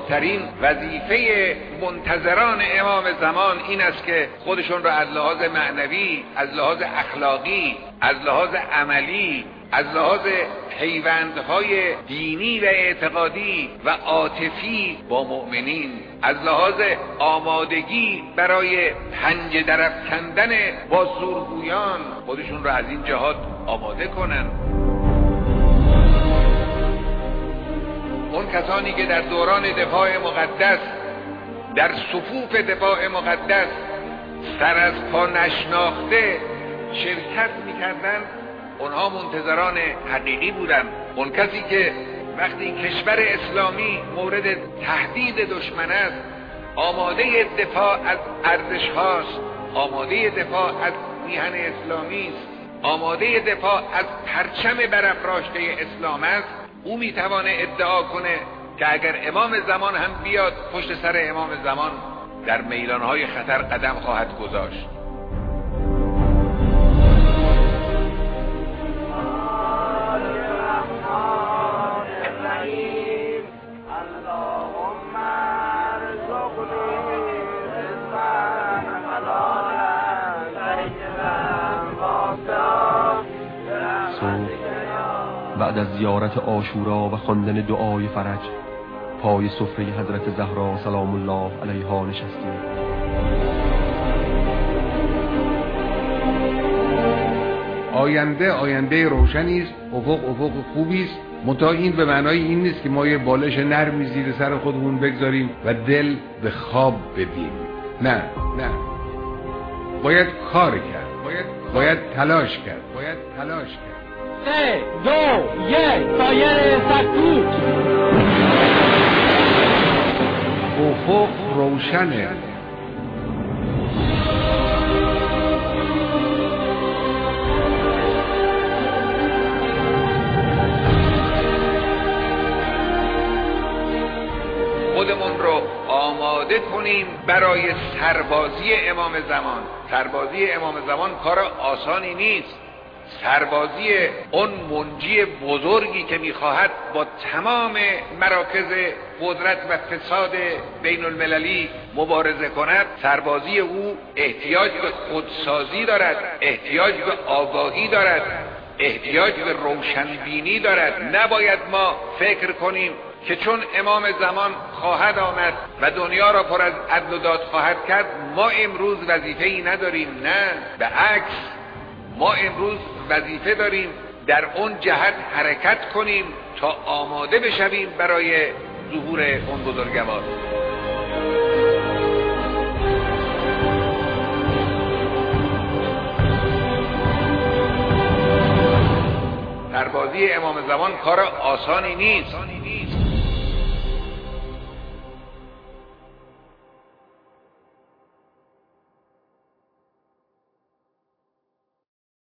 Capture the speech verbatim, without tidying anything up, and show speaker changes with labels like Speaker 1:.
Speaker 1: بزرگترین وظیفه منتظران امام زمان این است که خودشون را از لحاظ معنوی، از لحاظ اخلاقی، از لحاظ عملی، از لحاظ پیوندهای دینی و اعتقادی و عاطفی با مؤمنین، از لحاظ آمادگی برای پنجه درافکندن با زورگویان خودشون را از این جهات آماده کنن. اون کسانی که در دوران دفاع مقدس، در صفوف دفاع مقدس سر از پا نشناخته شرکت میکردن، اونها منتظران حقیقی بودن. اون کسی که وقتی کشور اسلامی مورد تهدید دشمن است آماده دفاع از ارزش هاست، آماده دفاع از میهن اسلامی است، آماده دفاع از پرچم برافراشته اسلام است، او میتوانه ادعا کنه که اگر امام زمان هم بیاد پشت سر امام زمان در میدانهای خطر قدم خواهد گذاشت.
Speaker 2: بعد از زیارت عاشورا و خواندن دعای فرج پای سفره حضرت زهرا سلام الله علیها نشستیم.
Speaker 3: آینده آینده روشنی است، افق افق خوبی است، منتها این به معنای این نیست که ما یه بالش نرمی زیر سر خودمون بگذاریم و دل به خواب بدیم. نه نه باید کار کرد، باید باید تلاش کرد، باید تلاش کرد.
Speaker 4: سه دو یک سایر سکوت.
Speaker 3: افق روشنه.
Speaker 1: خودمون رو آماده کنیم برای سربازی امام زمان. سربازی امام زمان کار آسانی نیست. سربازی اون منجی بزرگی که میخواهد با تمام مراکز قدرت و فساد بین المللی مبارزه کند، سربازی او احتیاج به خودسازی دارد، احتیاج به آگاهی دارد، احتیاج به روشنبینی دارد. نباید ما فکر کنیم که چون امام زمان خواهد آمد و دنیا را پر از عدل و داد خواهد کرد ما امروز وظیفه‌ای نداریم. نه، به عکس، ما امروز وظیفه داریم در اون جهت حرکت کنیم تا آماده بشویم برای ظهور اون بزرگوار. سربازی امام زمان کار آسانی نیست.